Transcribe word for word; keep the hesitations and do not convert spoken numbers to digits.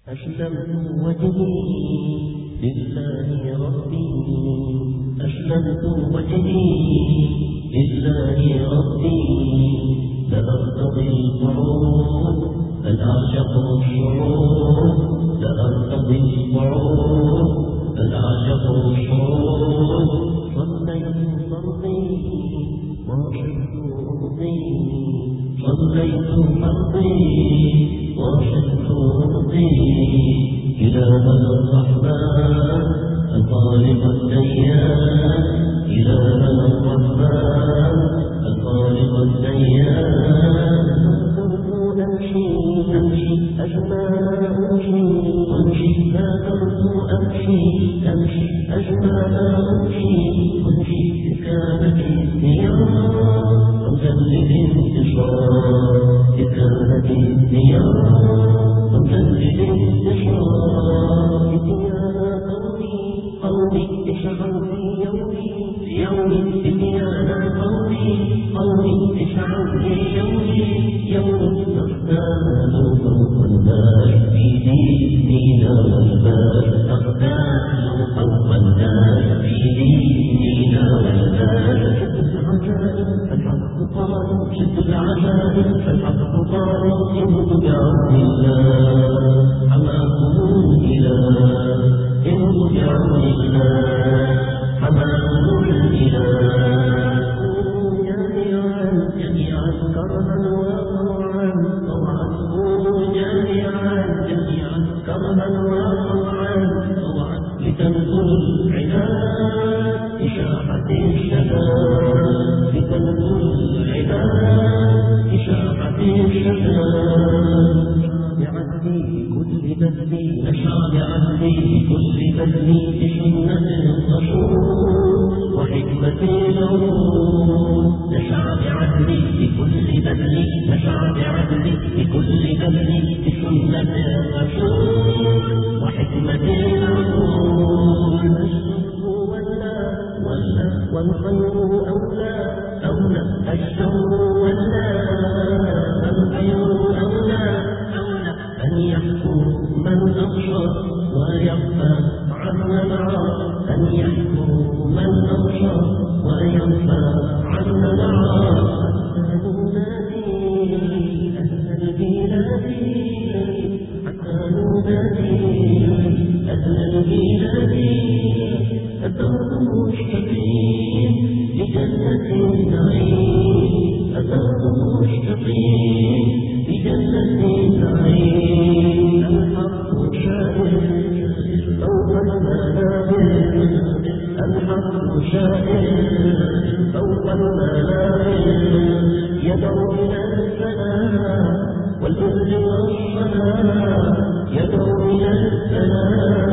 أسلمت وجهي لله ربي، أسلمت وجهي لله ربي، لا أرتضي القعود بل أعشق الشعور، لا أرتضي القعود بل أعشق الشعور. صليت فرضي وشدت أرضي، صليت فرضي وشدت أرضي، إلهنا الرحمن الخالق الديان، إلهنا الرحمن الخالق الديان. كنت أمشي أمشي أجمال أمشي أمشي، ما كنت أمشي أمشي أجمال أمشي أمشي، كانت الديار رمزا للانتشار، كانت الديار رمزا للانتشار. يا قومي قومي اشعروا في يومي في يومي، يا قومي قومي اشعروا في يومي يوم تختال فوق الناس في ديننا والباس، تختال فوق الناس في ديننا والباس. الحق قال شد العزائم، فالحق قال يموت بعون الله، حماكم الإله يموت بعون الله، حماكم الإله. جميعا جميعا كرها وطوعا طوعا، قوموا جميعا جميعا كرها وطوعا طوعا، لتنزل العناد إشاعة الشباب، لتنزل العناد إشاعة الشباب. بعدلي بكل بذلي نشر، بعدلي بكل بذلي بسنة الرسول وحكمة العقول، نشر بعدلي بكل بذلي نشر بعدلي بكل بذلي بسنة الرسول وحكمة العقول. الشر ولا ولا والخير أولى أولى، الشر ولا الخير أولى أولى، أن يحكم من أبصر ويخفى عنا العار، أن يحكم من أبصر ويخفى عنا العار. حتى ننادي أهل البلاد، حتى ننادي أهل البلاد، الدرب مستقيم لجنة النعيم، الدرب مستقيم لجنة النعيم. الحق شائر فوق المنابر، الحق شائر فوق المنابر، يدعو إلى السلام والبر والصلاة، يدعو إلى السلام